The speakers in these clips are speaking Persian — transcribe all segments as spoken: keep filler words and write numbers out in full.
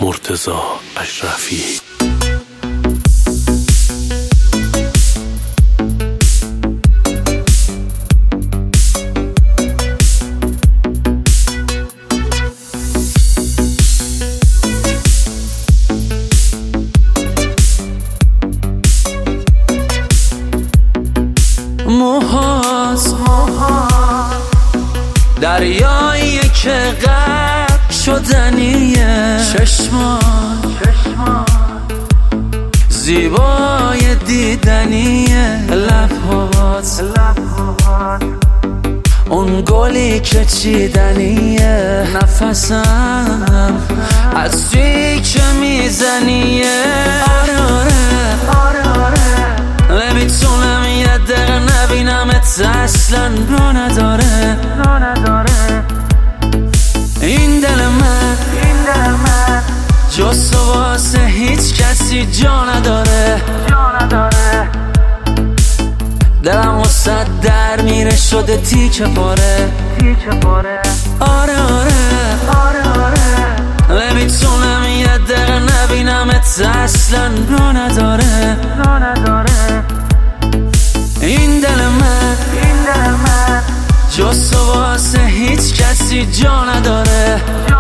مرتضی اشرفی. موهاز دریایی که غرق شدنیه، چشمان زیبای دیدنیه، لبهات اون گلی که چیدنیه، نفسم از توی که میزنیه. آره آره آره نمیتونم یه دقیقه نبینمت، اصلا رو نداره این دل من جز تو واسه هیچ کسی جا نداره. دلم واسه در میره شده تیکه پاره. آره آره نمیتونم یه دقیقه نبینمت، اصلا رو نداره این دل من جز تو واسه هیچ کسی جا نداره.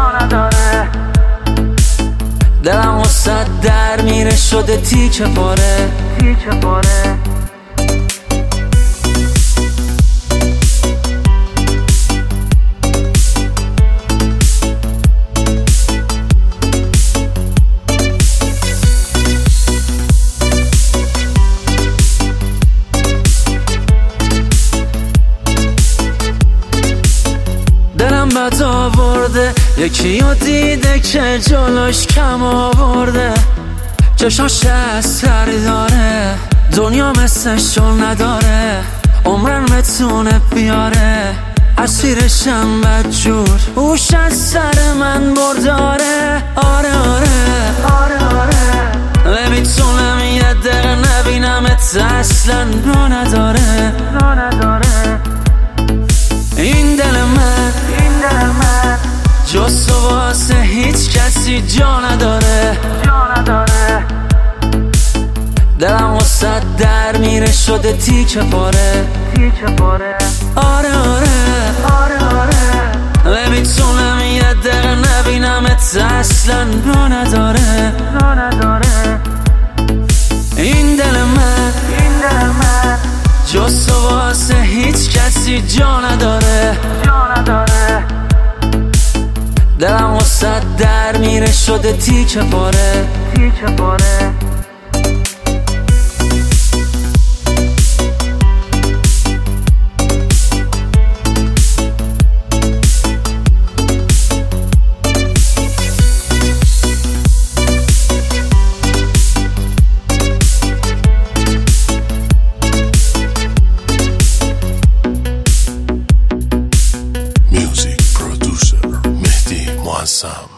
دلم واسه در میره شده تیکه پاره. دلم بد آورده یکی رو دیده که جلوش کم آورده، چشاش اثری داره، دنیا مثلشو نداره، عمرم بتونه بیاره، اسیرشم بدجور، اوش از سر من برداره. آره آره نمیتونم یه دقیقه نبینمت، اصلا رو نداره این دل من جز تو واسه هیچ کسی جا نداره. دلم واسه در میره شده تیکه پاره. آره آره نمیتونم یه دقیقه نبینمت، اصلا رو نداره این دل من جز تو واسه هیچ کسی جا نداره. دلم واسه در میره شده تیکه پاره. Music producer Mehdi Muazzam.